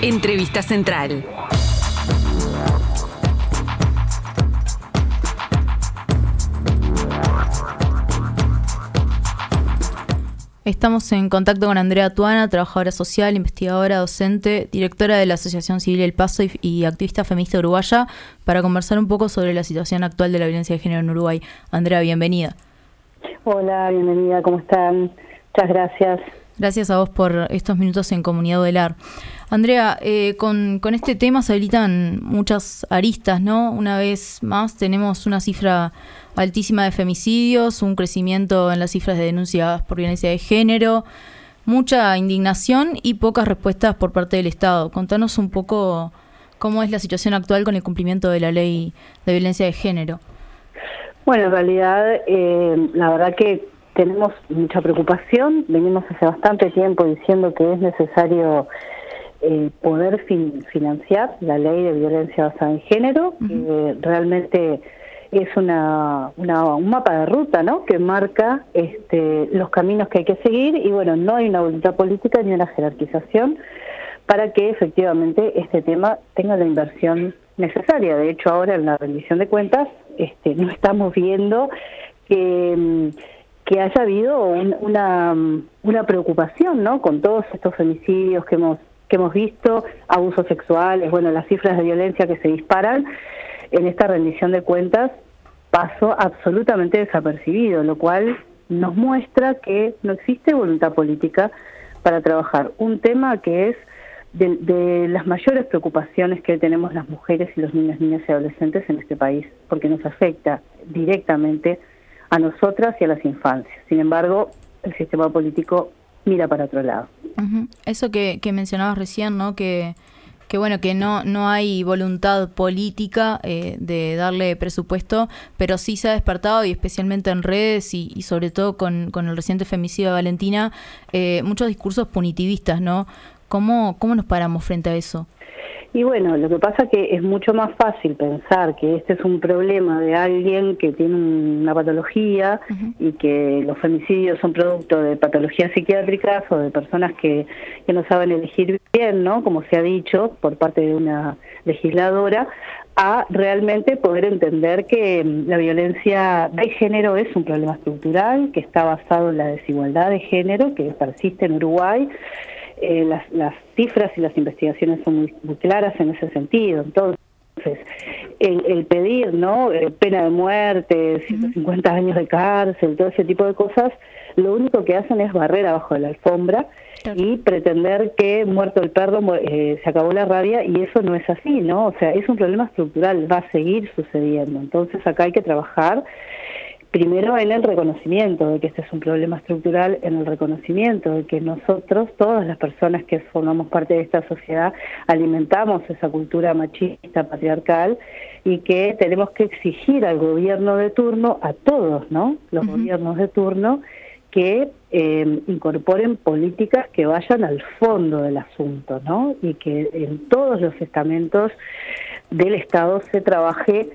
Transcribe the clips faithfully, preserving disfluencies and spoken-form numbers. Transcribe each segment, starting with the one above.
Entrevista Central. Estamos en contacto con Andrea Tuana, trabajadora social, investigadora, docente, directora de la Asociación Civil El Paso y, y activista feminista uruguaya, para conversar un poco sobre la situación actual de la violencia de género en Uruguay. Andrea, bienvenida. Hola, bienvenida, ¿cómo están? Muchas gracias. Gracias a vos por estos minutos en Comunidad Odelar. Andrea, eh, con, con este tema se habilitan muchas aristas, ¿no? Una vez más tenemos una cifra altísima de femicidios, un crecimiento en las cifras de denuncias por violencia de género, mucha indignación y pocas respuestas por parte del Estado. Contanos un poco cómo es la situación actual con el cumplimiento de la ley de violencia de género. Bueno, en realidad, eh, la verdad que tenemos mucha preocupación. Venimos hace bastante tiempo diciendo que es necesario eh, poder fin- financiar la ley de violencia basada en género, uh-huh. que realmente es una, una un mapa de ruta, ¿no?, que marca este, los caminos que hay que seguir, y bueno, no hay una voluntad política ni una jerarquización para que efectivamente este tema tenga la inversión necesaria. De hecho, ahora en la rendición de cuentas este, no estamos viendo que, que haya habido un, una, una preocupación, ¿no?, con todos estos femicidios que hemos, que hemos visto, abusos sexuales, bueno, las cifras de violencia que se disparan. En esta rendición de cuentas pasó absolutamente desapercibido, lo cual nos muestra que no existe voluntad política para trabajar un tema que es de, de las mayores preocupaciones que tenemos las mujeres y los niños, niñas y adolescentes en este país, porque nos afecta directamente a nosotras y a las infancias. Sin embargo, el sistema político mira para otro lado. Uh-huh. Eso que, que mencionabas recién, ¿no?, que que bueno, que no no hay voluntad política eh, de darle presupuesto, pero sí se ha despertado, y especialmente en redes y, y sobre todo con, con el reciente femicidio de Valentina, eh, muchos discursos punitivistas, ¿no? ¿Cómo, cómo nos paramos frente a eso? Y bueno, lo que pasa que es mucho más fácil pensar que este es un problema de alguien que tiene una patología, uh-huh. y que los femicidios son producto de patologías psiquiátricas o de personas que, que no saben elegir bien, ¿no?, como se ha dicho por parte de una legisladora, a realmente poder entender que la violencia de género es un problema estructural, que está basado en la desigualdad de género que persiste en Uruguay. Eh, las, las cifras y las investigaciones son muy, muy claras en ese sentido. Entonces, el, el pedir, ¿no?, eh, pena de muerte, ciento cincuenta uh-huh. años de cárcel, todo ese tipo de cosas, lo único que hacen es barrer abajo de la alfombra, claro, y pretender que muerto el perro eh, se acabó la rabia, y eso no es así, ¿no? O sea, es un problema estructural, va a seguir sucediendo. Entonces acá hay que trabajar primero en el reconocimiento de que este es un problema estructural, en el reconocimiento de que nosotros, todas las personas que formamos parte de esta sociedad, alimentamos esa cultura machista, patriarcal, y que tenemos que exigir al gobierno de turno, a todos, ¿no?, los uh-huh. gobiernos de turno, que eh, incorporen políticas que vayan al fondo del asunto, ¿no?, y que en todos los estamentos del Estado se trabaje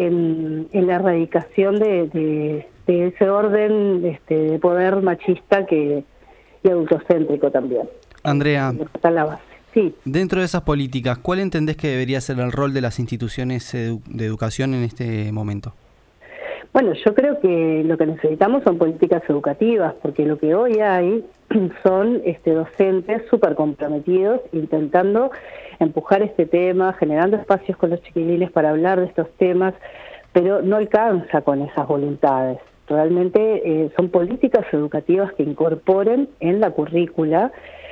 En, en la erradicación de, de, de ese orden este, de poder machista que y adultocéntrico también. Andrea, está la base. Sí. Dentro de esas políticas, ¿cuál entendés que debería ser el rol de las instituciones edu- de educación en este momento? Bueno, yo creo que lo que necesitamos son políticas educativas, porque lo que hoy hay son este, docentes súper comprometidos intentando empujar este tema, generando espacios con los chiquilines para hablar de estos temas, pero no alcanza con esas voluntades. Realmente eh, son políticas educativas que incorporen en la currícula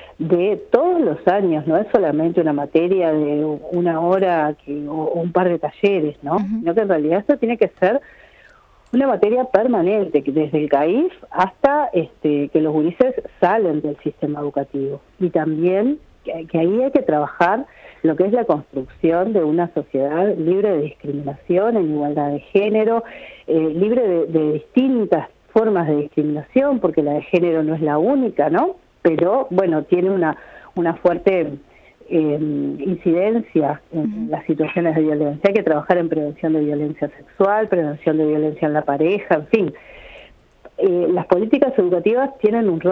de todos los años, no es solamente una materia de una hora que, o, o un par de talleres, ¿no? Uh-huh. Sino que en realidad esto tiene que ser una materia permanente, que desde el C A I F hasta este, que los gurises salen del sistema educativo. Y también que, que ahí hay que trabajar lo que es la construcción de una sociedad libre de discriminación, en igualdad de género, eh, libre de, de distintas formas de discriminación, porque la de género no es la única, ¿no? Pero, bueno, tiene una, una fuerte Eh, incidencia en uh-huh. las situaciones de violencia. Hay que trabajar en prevención de violencia sexual, prevención de violencia en la pareja, en fin. Eh, las políticas educativas tienen un rol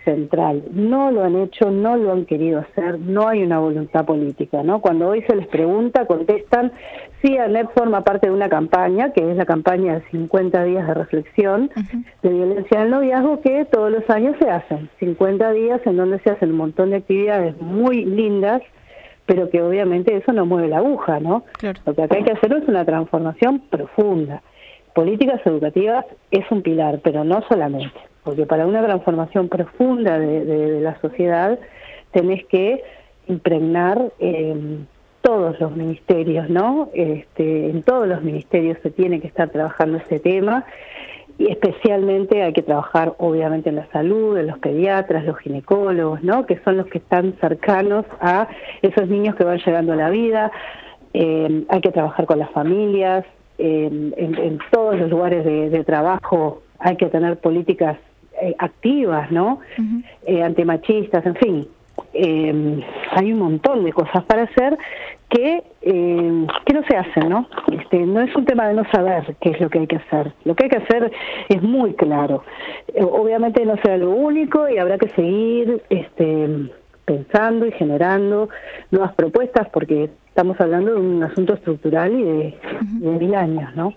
central. No lo han hecho, no lo han querido hacer, no hay una voluntad política, ¿no? Cuando hoy se les pregunta, contestan, sí, ANEP forma parte de una campaña, que es la campaña de cincuenta días de reflexión uh-huh. de violencia del noviazgo, que todos los años se hacen. cincuenta días en donde se hacen un montón de actividades muy lindas, pero que obviamente eso no mueve la aguja, ¿no? Claro. Lo que acá hay que hacer es una transformación profunda. Políticas educativas es un pilar, pero no solamente, porque para una transformación profunda de, de, de la sociedad tenés que impregnar eh, todos los ministerios, ¿no? Este, en todos los ministerios se tiene que estar trabajando este tema, y especialmente hay que trabajar obviamente en la salud, en los pediatras, los ginecólogos, ¿no? Que son los que están cercanos a esos niños que van llegando a la vida. Eh, hay que trabajar con las familias. En, en, en todos los lugares de, de trabajo hay que tener políticas eh, activas, ¿no? Uh-huh. Eh, antimachistas, en fin. Eh, hay un montón de cosas para hacer que eh, que no se hacen, ¿no? Este, no es un tema de no saber qué es lo que hay que hacer. Lo que hay que hacer es muy claro. Eh, obviamente no será lo único y habrá que seguir este, pensando y generando nuevas propuestas, porque estamos hablando de un asunto estructural y de, uh-huh. de mil años, ¿no?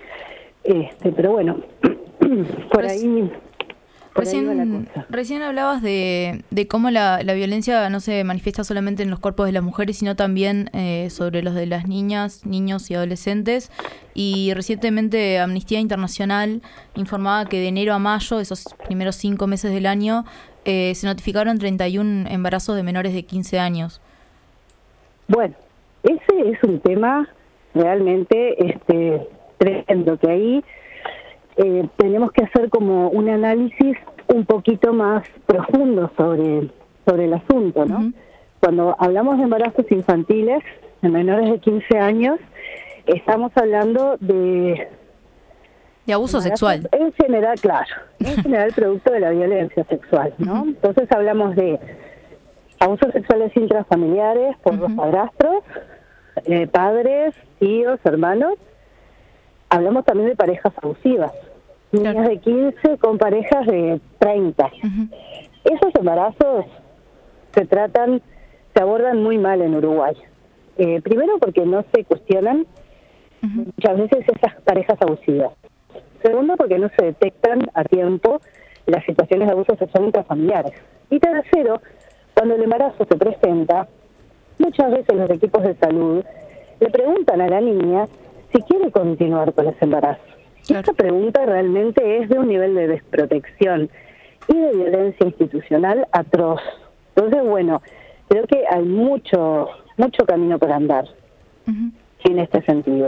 Este, pero bueno, por Reci- ahí... Por recién, ahí va la cosa. Recién hablabas de, de cómo la, la violencia no se manifiesta solamente en los cuerpos de las mujeres, sino también eh, sobre los de las niñas, niños y adolescentes. Y recientemente Amnistía Internacional informaba que de enero a mayo, esos primeros cinco meses del año, eh, se notificaron treinta y uno embarazos de menores de quince años. Bueno, ese es un tema realmente este tremendo, que ahí eh, tenemos que hacer como un análisis un poquito más profundo sobre, sobre el asunto, ¿no? Uh-huh. Cuando hablamos de embarazos infantiles de menores de quince años, estamos hablando de... De abuso sexual. En general, claro, en general producto de la violencia sexual, ¿no? Uh-huh. Entonces hablamos de abusos sexuales intrafamiliares por uh-huh. los padrastros, eh, padres, tíos, hermanos. Hablamos también de parejas abusivas, niñas claro. de quince con parejas de treinta. Uh-huh. Esos embarazos se tratan, se abordan muy mal en Uruguay. Eh, primero porque no se cuestionan uh-huh. muchas veces esas parejas abusivas. Segundo, porque no se detectan a tiempo las situaciones de abuso sexual intrafamiliares. Y tercero, cuando el embarazo se presenta, muchas veces los equipos de salud le preguntan a la niña si quiere continuar con ese embarazo. Claro. Esta pregunta realmente es de un nivel de desprotección y de violencia institucional atroz. Entonces, bueno, creo que hay mucho, mucho camino por andar uh-huh. en este sentido.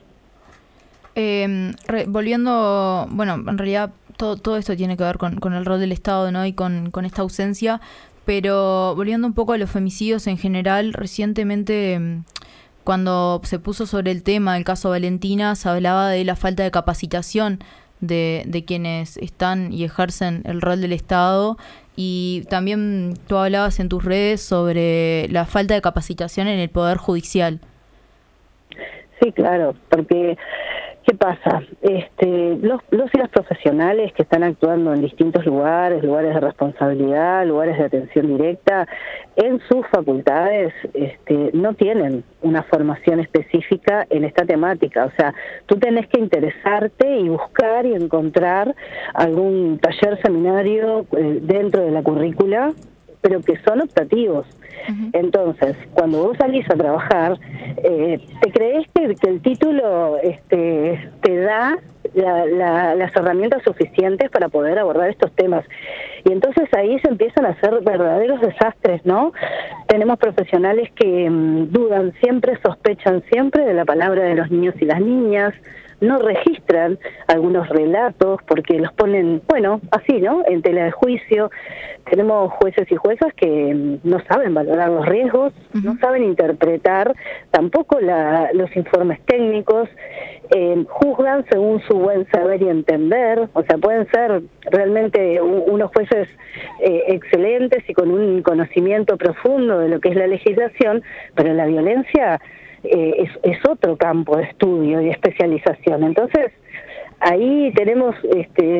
Eh, re, volviendo, bueno, en realidad todo, todo esto tiene que ver con, con el rol del Estado, ¿no? Y con, con esta ausencia, pero volviendo un poco a los femicidios en general, recientemente cuando se puso sobre el tema el caso Valentina, se hablaba de la falta de capacitación de, de quienes están y ejercen el rol del Estado, y también tú hablabas en tus redes sobre la falta de capacitación en el Poder Judicial. Sí, claro, porque ¿qué pasa? Este, los, los y las profesionales que están actuando en distintos lugares, lugares de responsabilidad, lugares de atención directa, en sus facultades este, no tienen una formación específica en esta temática. O sea, tú tenés que interesarte y buscar y encontrar algún taller, seminario eh, dentro de la currícula, pero que son optativos. Uh-huh. Entonces, cuando vos salís a trabajar, eh, te crees que, que el título este, te da la, la, las herramientas suficientes para poder abordar estos temas. Y entonces ahí se empiezan a hacer verdaderos desastres, ¿no? Tenemos profesionales que mmm, dudan siempre, sospechan siempre de la palabra de los niños y las niñas, no registran algunos relatos porque los ponen, bueno, así, ¿no?, en tela de juicio. Tenemos jueces y juezas que no saben valorar los riesgos, uh-huh. no saben interpretar tampoco la, los informes técnicos, eh, juzgan según su buen saber y entender. O sea, pueden ser realmente u- unos jueces eh, excelentes y con un conocimiento profundo de lo que es la legislación, pero la violencia Eh, es, es otro campo de estudio y de especialización. Entonces, ahí tenemos este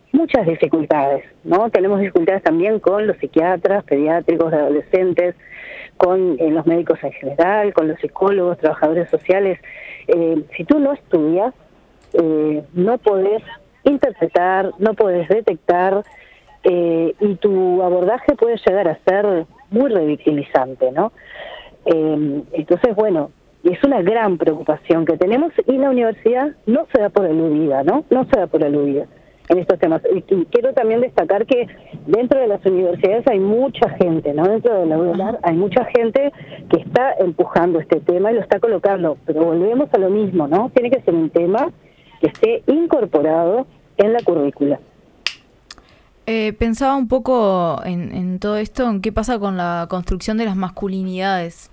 muchas dificultades, ¿no? Tenemos dificultades también con los psiquiatras, pediátricos de adolescentes, con eh, los médicos en general, con los psicólogos, trabajadores sociales. Eh, si tú no estudias, eh, no podés interpretar, no podés detectar, eh, y tu abordaje puede llegar a ser muy revictimizante, ¿no? Eh, entonces, bueno, es una gran preocupación que tenemos y la universidad no se da por aludida, ¿no? No se da por aludida en estos temas. Y, y quiero también destacar que dentro de las universidades hay mucha gente, ¿no? Dentro de la U D E L A R hay mucha gente que está empujando este tema y lo está colocando, pero volvemos a lo mismo, ¿no? Tiene que ser un tema que esté incorporado en la currícula. Eh, pensaba un poco en, en todo esto, en qué pasa con la construcción de las masculinidades.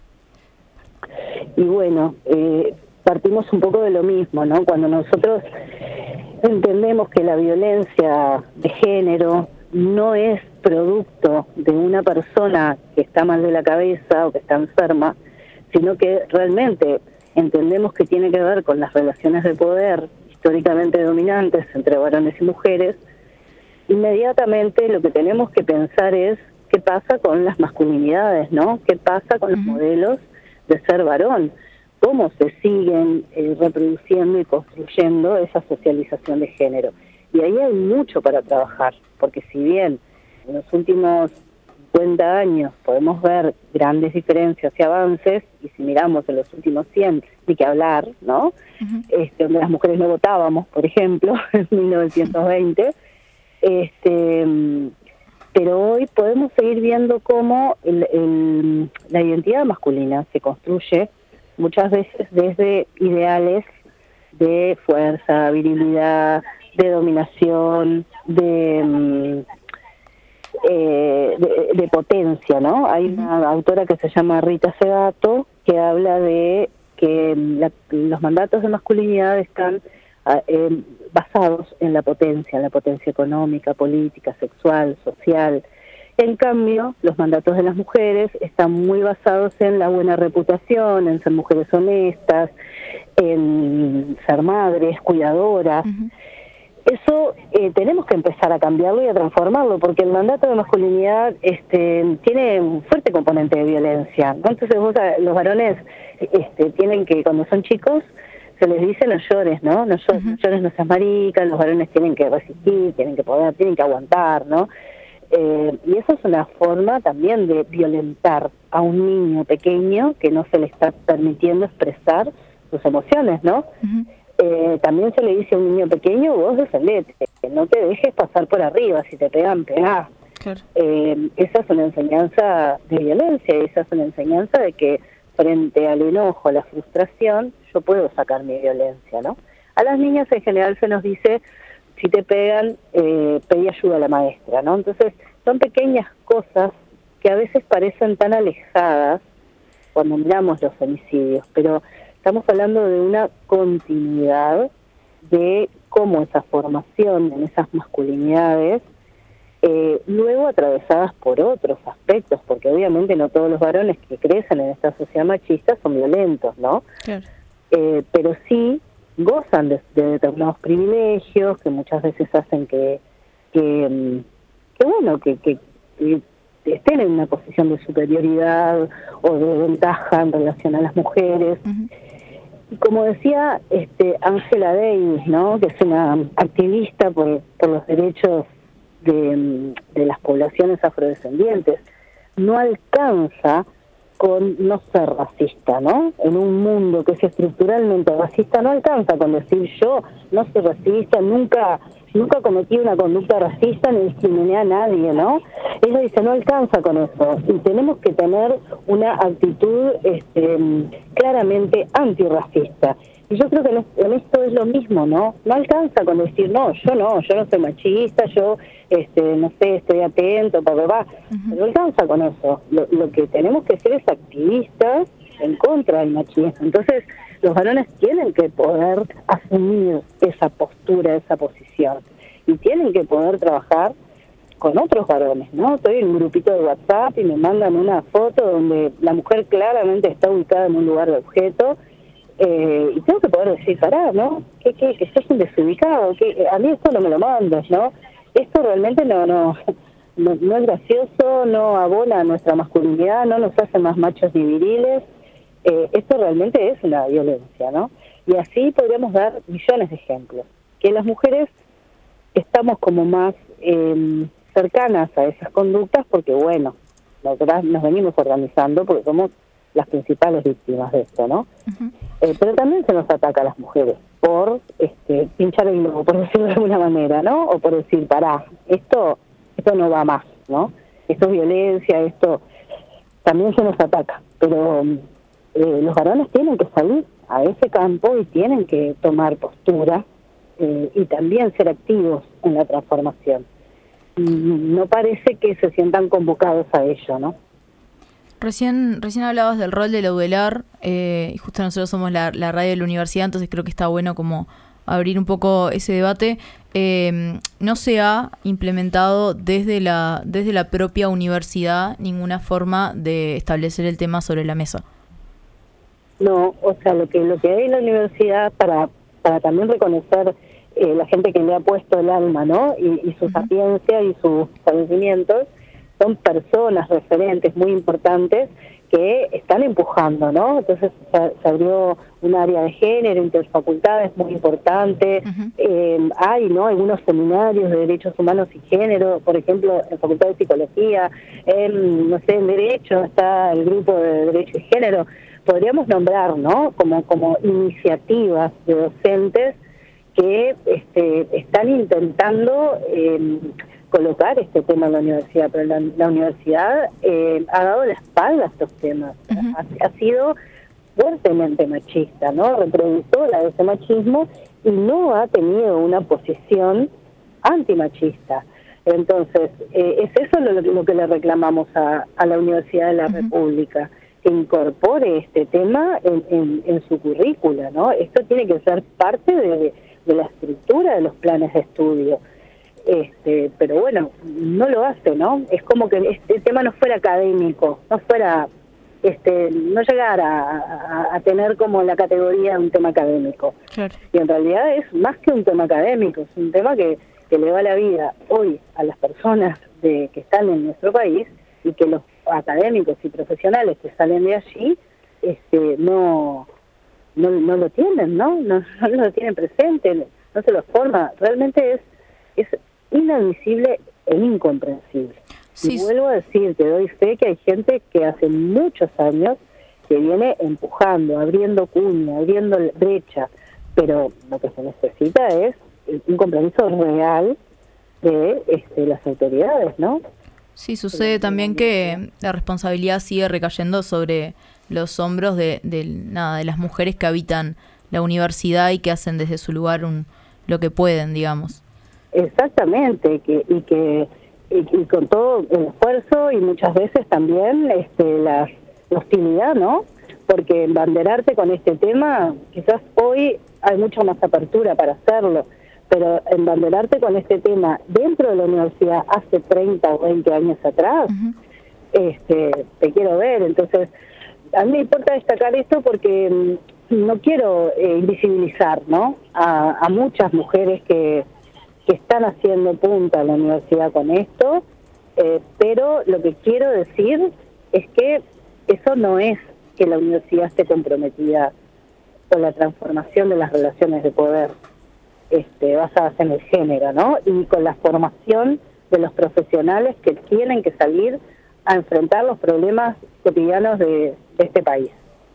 Y bueno, eh, partimos un poco de lo mismo, ¿no? Cuando nosotros entendemos que la violencia de género no es producto de una persona que está mal de la cabeza o que está enferma, sino que realmente entendemos que tiene que ver con las relaciones de poder históricamente dominantes entre varones y mujeres, inmediatamente lo que tenemos que pensar es qué pasa con las masculinidades, ¿no? ¿Qué pasa con los modelos de ser varón? ¿Cómo se siguen eh, reproduciendo y construyendo esa socialización de género? Y ahí hay mucho para trabajar, porque si bien en los últimos cincuenta años podemos ver grandes diferencias y avances, y si miramos en los últimos cien, ni que hablar, ¿no? Uh-huh. Este, donde las mujeres no votábamos, por ejemplo, en mil novecientos veinte, este, pero hoy podemos seguir viendo cómo el, el, la identidad masculina se construye muchas veces desde ideales de fuerza, virilidad, de dominación, de, eh, de, de potencia, ¿no? Hay una autora que se llama Rita Segato que habla de que la, los mandatos de masculinidad están eh, basados en la potencia, en la potencia económica, política, sexual, social. En cambio, los mandatos de las mujeres están muy basados en la buena reputación, en ser mujeres honestas, en ser madres, cuidadoras. Uh-huh. Eso eh, tenemos que empezar a cambiarlo y a transformarlo, porque el mandato de masculinidad este, tiene un fuerte componente de violencia, ¿no? Entonces vos, los varones este, tienen que, cuando son chicos, se les dice no llores, ¿no? No llores, uh-huh. no llores, no seas marica, los varones tienen que resistir, tienen que poder, tienen que aguantar, ¿no? Eh, y eso es una forma también de violentar a un niño pequeño que no se le está permitiendo expresar sus emociones, ¿no? Uh-huh. Eh, también se le dice a un niño pequeño, vos defendete, no te dejes pasar por arriba, si te pegan, pegá. Claro. Eh, esa es una enseñanza de violencia, esa es una enseñanza de que frente al enojo, a la frustración, yo puedo sacar mi violencia, ¿no? A las niñas en general se nos dice, si te pegan, eh, pedí ayuda a la maestra, ¿no? Entonces, son pequeñas cosas que a veces parecen tan alejadas cuando miramos los homicidios, pero estamos hablando de una continuidad de cómo esa formación en esas masculinidades, eh, luego atravesadas por otros aspectos, porque obviamente no todos los varones que crecen en esta sociedad machista son violentos, ¿no? Claro. Eh, pero sí gozan de, de determinados privilegios que muchas veces hacen que, que, que bueno, que, que, que estén en una posición de superioridad o de ventaja en relación a las mujeres. Uh-huh. Y como decía este Angela Davis, ¿no? Que es una activista por, por los derechos de, de las poblaciones afrodescendientes, no alcanza con no ser racista, ¿no? En un mundo que es estructuralmente racista, no alcanza con decir yo no soy racista, nunca nunca cometí una conducta racista ni discriminé a nadie, ¿no? Ella dice, no alcanza con eso, y tenemos que tener una actitud este, claramente antirracista. Y yo creo que en esto es lo mismo, ¿no? No alcanza con decir, no, yo no, yo no soy machista, yo, este, no sé, estoy atento, papá, papá. Uh-huh. No alcanza con eso. Lo, lo que tenemos que ser es activistas en contra del machismo. Entonces, los varones tienen que poder asumir esa postura, esa posición. Y tienen que poder trabajar con otros varones, ¿no? Estoy en un grupito de WhatsApp y me mandan una foto donde la mujer claramente está ubicada en un lugar de objeto. Eh, y tengo que poder decir, pará, ¿no? Que, que, que sos un desubicado, que a mí esto no me lo mandas, ¿no? esto realmente no, no, no, no es gracioso, no abona a nuestra masculinidad, no nos hace más machos ni viriles. Eh, esto realmente es una violencia, ¿no? Y así podríamos dar millones de ejemplos. Que las mujeres estamos como más eh, cercanas a esas conductas porque, bueno, nosotras nos venimos organizando porque somos las principales víctimas de esto, ¿no? Uh-huh. Eh, pero también se nos ataca a las mujeres por este, pinchar el globo, por decirlo de alguna manera, ¿no? O por decir, pará, esto, esto no va más, ¿no? Esto es violencia, esto también se nos ataca, pero eh, los varones tienen que salir a ese campo y tienen que tomar postura eh, y también ser activos en la transformación. No parece que se sientan convocados a ello, ¿no? Recién recién hablabas del rol de la UDELAR, eh, y justo nosotros somos la, la radio de la universidad, entonces creo que está bueno como abrir un poco ese debate. Eh, no se ha implementado desde la desde la propia universidad ninguna forma de establecer el tema sobre la mesa. No, o sea, lo que lo que hay en la universidad para para también reconocer Eh, la gente que le ha puesto el alma, ¿no? Y, y su uh-huh. sapiencia y sus conocimientos, son personas referentes muy importantes que están empujando, ¿no? Entonces se, se abrió un área de género, interfacultades muy importante, uh-huh. eh, hay, ¿no? Algunos seminarios de derechos humanos y género, por ejemplo, en Facultad de Psicología, en, no sé, en Derecho está el grupo de Derecho y Género, podríamos nombrar, ¿no? Como, como iniciativas de docentes que este, están intentando eh, colocar este tema en la universidad, pero la, la universidad eh, ha dado la espalda a estos temas, uh-huh. ha, ha sido fuertemente machista, ¿no? Reproductora de ese machismo y no ha tenido una posición antimachista. Entonces, eh, es eso lo, lo que le reclamamos a, a la Universidad de la uh-huh. República, que incorpore este tema en, en, en su currícula, ¿no? Esto tiene que ser parte de de la estructura de los planes de estudio, este, pero bueno, no lo hace, ¿no? Es como que este tema no fuera académico, no fuera, este, no llegara a, a, a tener como la categoría de un tema académico. Claro. Y en realidad es más que un tema académico, es un tema que, que le va la vida hoy a las personas de que están en nuestro país y que los académicos y profesionales que salen de allí, este, no No, no lo tienen, ¿no? ¿no? No lo tienen presente, no se lo forma. Realmente es es inadmisible e incomprensible. Sí. Y vuelvo a decir, te doy fe que hay gente que hace muchos años que viene empujando, abriendo cuña, abriendo brecha, pero lo que se necesita es un compromiso real de este, las autoridades, ¿no? Sí, sucede también que la responsabilidad sigue recayendo sobre los hombros de, de nada de las mujeres que habitan la universidad y que hacen desde su lugar un, lo que pueden, digamos. Exactamente, que, y que y, y con todo el esfuerzo y muchas veces también este, la, la hostilidad, ¿no? Porque embanderarte con este tema, quizás hoy hay mucha más apertura para hacerlo, pero embanderarte con este tema dentro de la universidad hace treinta o veinte años atrás, uh-huh. este, te quiero ver. Entonces, a mí me importa destacar esto porque no quiero eh, invisibilizar, ¿no? A, a muchas mujeres que, que están haciendo punta en la universidad con esto, eh, pero lo que quiero decir es que eso no es que la universidad esté comprometida con la transformación de las relaciones de poder este, basadas en el género, ¿no? Y con la formación de los profesionales que tienen que salir a enfrentar los problemas cotidianos de, de este país.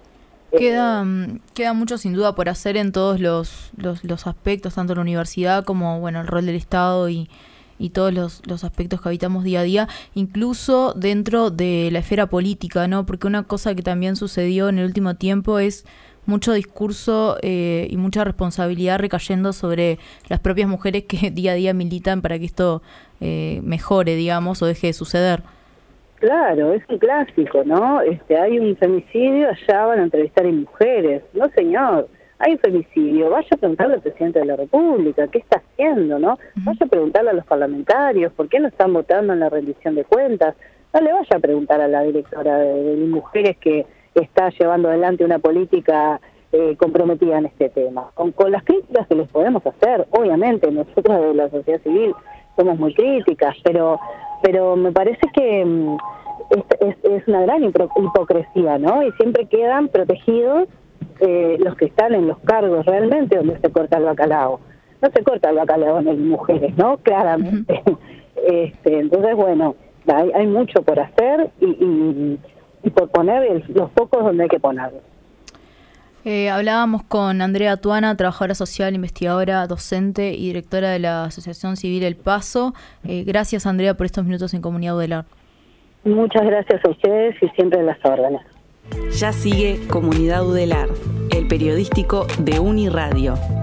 Queda, queda mucho sin duda por hacer en todos los, los, los aspectos, tanto en la universidad como bueno el rol del Estado y, y todos los, los aspectos que habitamos día a día, incluso dentro de la esfera política, ¿no? Porque una cosa que también sucedió en el último tiempo es mucho discurso eh, y mucha responsabilidad recayendo sobre las propias mujeres que día a día militan para que esto eh, mejore, digamos, o deje de suceder. Claro, es un clásico, ¿no? Este, hay un femicidio, allá van a entrevistar a mujeres. No, señor, hay un femicidio. Vaya a preguntarle al presidente de la República qué está haciendo, ¿no? Vaya a preguntarle a los parlamentarios por qué no están votando en la rendición de cuentas. No le vaya a preguntar a la directora de, de mujeres que está llevando adelante una política eh, comprometida en este tema. Con, con las críticas que les podemos hacer, obviamente, nosotros de la sociedad civil somos muy críticas, pero pero me parece que um, es, es, es una gran hipocresía, ¿no? Y siempre quedan protegidos eh, los que están en los cargos realmente donde se corta el bacalao. No se corta el bacalao en las mujeres, ¿no? Claramente. Uh-huh. este, entonces, bueno, hay, hay mucho por hacer y, y, y por poner el, los focos donde hay que ponerlos. Eh, hablábamos con Andrea Tuana, trabajadora social, investigadora, docente y directora de la Asociación Civil El Paso. Eh, gracias, Andrea, por estos minutos en Comunidad Udelar. Muchas gracias a ustedes y siempre a las órdenes. Ya sigue Comunidad Udelar, el periodístico de Uniradio.